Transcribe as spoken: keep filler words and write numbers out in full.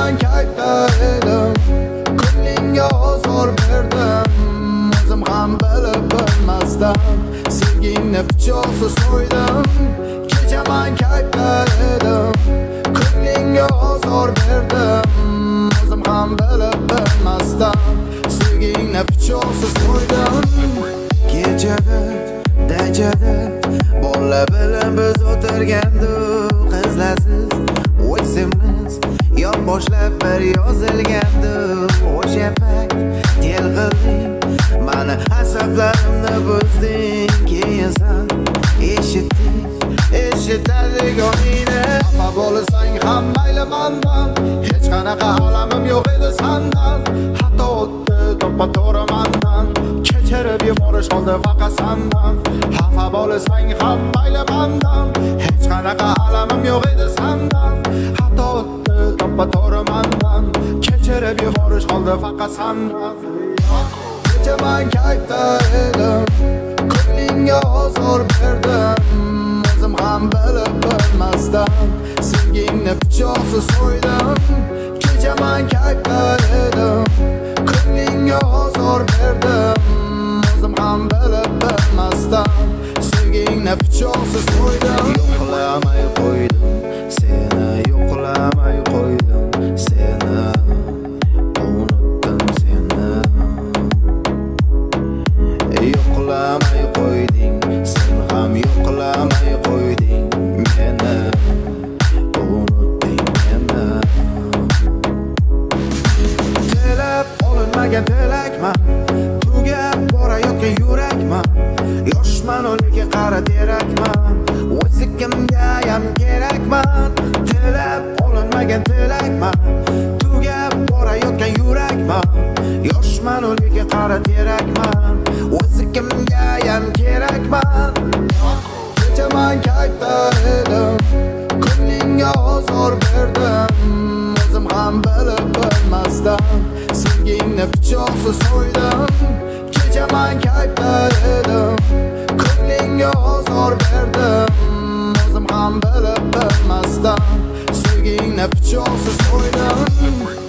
kechaman kayfda edim, ko'nglingga ozor berdim. O'zim ham bilib bilmasdan sevgingni pichoqsiz so'ydim. Kechaman kayfda edim, ko'nglingga ozor berdim. O'zim ham bilib bilmasdan sevgingni pichoqsiz so'ydim. Kechada dajada bola bilan biz o'tirgandik, qizlarsiz o'ysimiz yon boshlab bir yozilgandi. O'sha payt telg'ilding, mani asablarimni buzding. Keyin sen eshitding, eshitadi yoningni. Xafa bo'lsang ham mayli mandan, hech qanaqa alamim yo'q edi sandan. Hatto o'tdi to'ppa-to'g'ri mandan, kechirib yuborish qoldi faqat sandan. Xafa bo'lsang ham mayli mandan, hech qanaqa alamim yo'q edi sandan. Hatto o'tdi to'ppa-to'g'ri mandan, kechirib yuborish qoldi faqat sandan. Kechaman kayfda edim, ko'nglingga ozor berdim. O'zim ham bilib bilmasdan sevgingni pichoqsiz so'ydim. Kechaman kayfda edim, ko'nglingga ozor berdim. O'zim ham bilib bilmasdan sevgingni pichoqsiz so'ydim. Yo'qlamay qo'ydim seni, yo'qlamay qo'ydim seni, unutdim seni. Yo'qlamay qo'yding sen ham, yo'qlamay qo'yding meni, unutding meni. Tilab olinmagan tilakman, tugab borayotgan yurakman. Yoshman lekin qara terakman, o'zi kimgayam kerakman. Tilab olinmagan tilakman, tugab borayotgan yurakman. Yoshman lekin qara terakman, o'zi kimgayam kerakman. Kechaman kayfda edim, ko'nglingga ozor berdim. O'zim ham bilib bilmasdan sevgingni pichoqsiz so'ydim. Kechaman kayfda edim, ko'nglingga ozor berdim. O'zim ham bilib bilmasdan sevgingni pichoqsiz so'ydim.